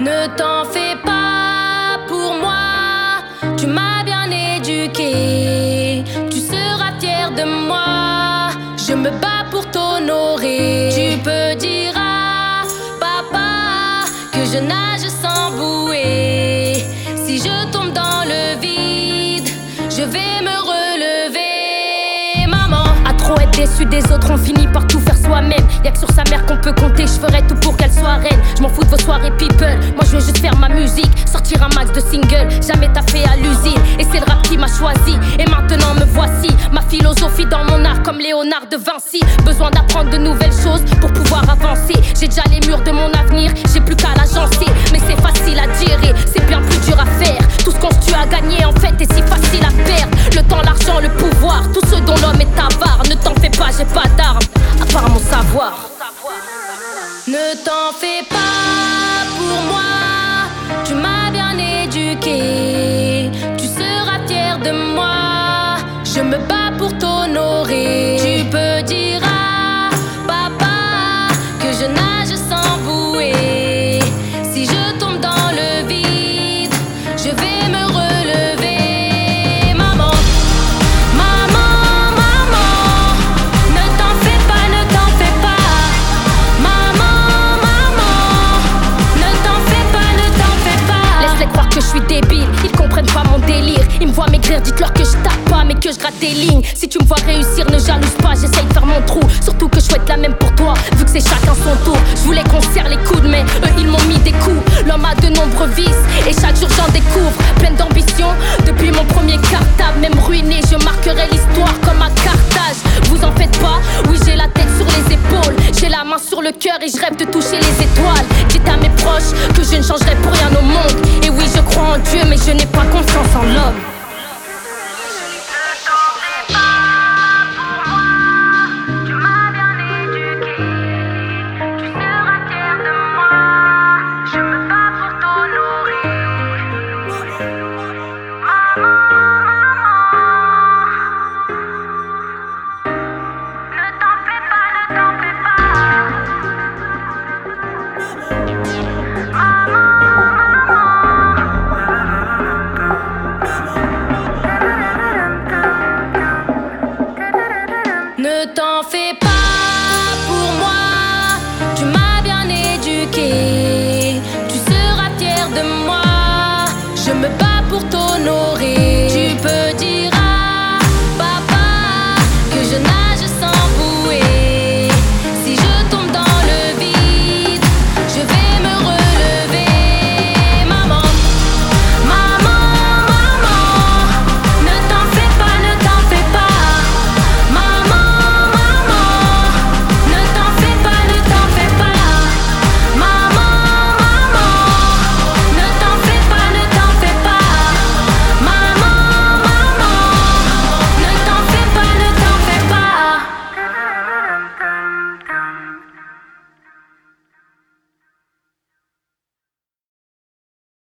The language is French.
Ne t'en fais pas pour moi, tu m'as bien éduqué. Tu seras fier de moi, je me bats pour t'honorer. Tu peux dire à papa que je nage sans bouée. Si je tombe dans le vide, je vais me relever. Maman, à trop être déçu des autres, on finit par tout faire soi-même. Y'a que sur sa mère qu'on peut compter, je ferai tout pour qu'elle soit reine. Je m'en fous de vos soirées people, moi je veux juste faire ma musique. Sortir un max de singles, jamais taffé à l'usine. Et c'est le rap qui m'a choisi, et maintenant me voici. Ma philosophie dans mon art comme Léonard de Vinci. Besoin d'apprendre de nouvelles choses pour pouvoir avancer. J'ai déjà les murs de mon avenir, j'ai plus qu'à l'agencer. Mais c'est facile à dire et c'est bien plus dur à faire. Tout ce qu'on se tue à gagner en fait est si facile à perdre. Le temps, l'argent, le pouvoir, tout ce dont l'homme est avare. Ne t'en fais pas, j'ai pas d'armes, à part mon savoir. Ne t'en fais pas pour moi, tu m'as bien éduqué. Tu seras fier de moi, je me bats pour t'honorer. Tu peux dire à papa que je nage sans bouée. Si je tombe dans le vide, je vais me relever. Maman, maman, maman, ne t'en fais pas, ne t'en fais pas. Maman, maman, ne t'en fais pas, ne t'en fais pas. Laisse-les croire que je suis débile, ils comprennent pas mon délire. Ils me voient maigrir, dites-leur que je tape pas mais que je gratte des lignes. Si tu me vois réussir, ne jalouse pas, j'essaye de faire mon trou. Surtout que je souhaite la même pour toi, vu que c'est chacun son tour. Je voulais qu'on serre les coudes mais eux ils m'ont mis des coups. L'homme a de nombreux vices et chaque jour j'en découvre. Pleine d'ambition, depuis mon premier cartable. Même ruiné, je marquerai l'histoire comme à Carthage. Vous en faites pas, oui j'ai la tête sur les épaules. J'ai la main sur le cœur et je rêve de toucher les étoiles. Dites à mes proches que je ne changerai pour rien au monde. Et oui je crois en Dieu mais je n'ai pas confiance en l'homme. Ne t'en fais